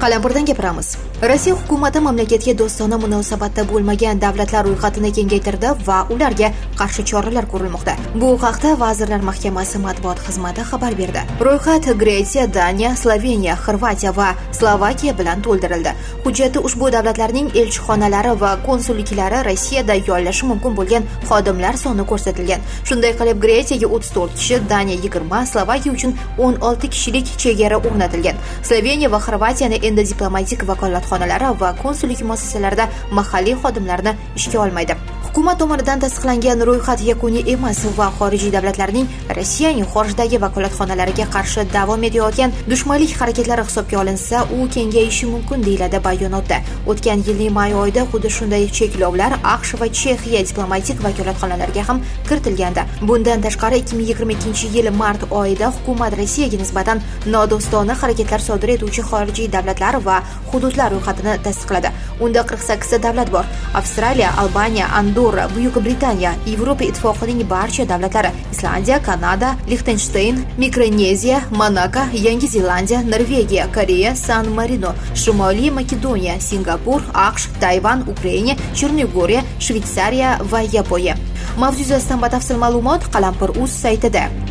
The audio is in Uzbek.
Qalampirdan gapiramiz. Rossiya hukumati mamlakatga do'stona munosabatda bo'lmagan davlatlar ro'yxatini kengaytirdi va ularga qarshi choralar ko'rilmoqda. Bu haqda Vazirlar Mahkamasi matbuot xizmati xabar berdi. Ro'yxat Gretsiya, Daniya, Sloveniya, Xorvatiya va Slovakiya bilan to'ldirildi. Hujjatda ushbu davlatlarning elchixonalari va konsulliklari Rossiyada yollashi mumkin bo'lgan xodimlar soni ko'rsatilgan. Shunday qilib, Gretsiyaga 34 kishi, Daniya 20, Slovakiya uchun 16 kishilik chegara o'rnatilgan. Sloveniya va Xorvatiyani endi diplomatik vakolatxonalari va konsullik muassasalarida mahalliy xodimlarni ishga olmaydi. Hukumat tomonidan tasdiqlangan ro'yxat yakuniy emas va xorijiy davlatlarning Rossiyaning xorijdagi vakolatxonalariga qarshi davom etayotgan dushmanlik harakatlari hisobga olinsa, u kengayishi mumkin deyiladi bayonotda. O'tgan yilning may oyida xuddi shunday cheklovlar AQSh va Chexiya diplomatik vakolatxonalariga ham kiritilgandi. Bundan tashqari 2022-yil mart oyida hukumat Rossiyaga nisbatan nodo'stona harakatlar sodir etuvchi xorijiy davlatlar va hududlar ro'yxatini tasdiqladi. Unda 48 davlat bor. Avstraliya, Albaniya, Andorra, Buyuk Britaniya, Yevropa Ittifoqining barcha davlatlari, Islandiya, Kanada, Lixtensteyn, Mikroneziya, Monako, Yangi Zelandiya, Norvegiya, Koreya, San Marino, Shimoliy Makedoniya, Singapur, AQSh, Tayvan, Ukraina, Chernogoriya, Shveysariya va Yaponiya. Mavzu yuzasidan batafsil ma'lumot Qalampir.uz saytida.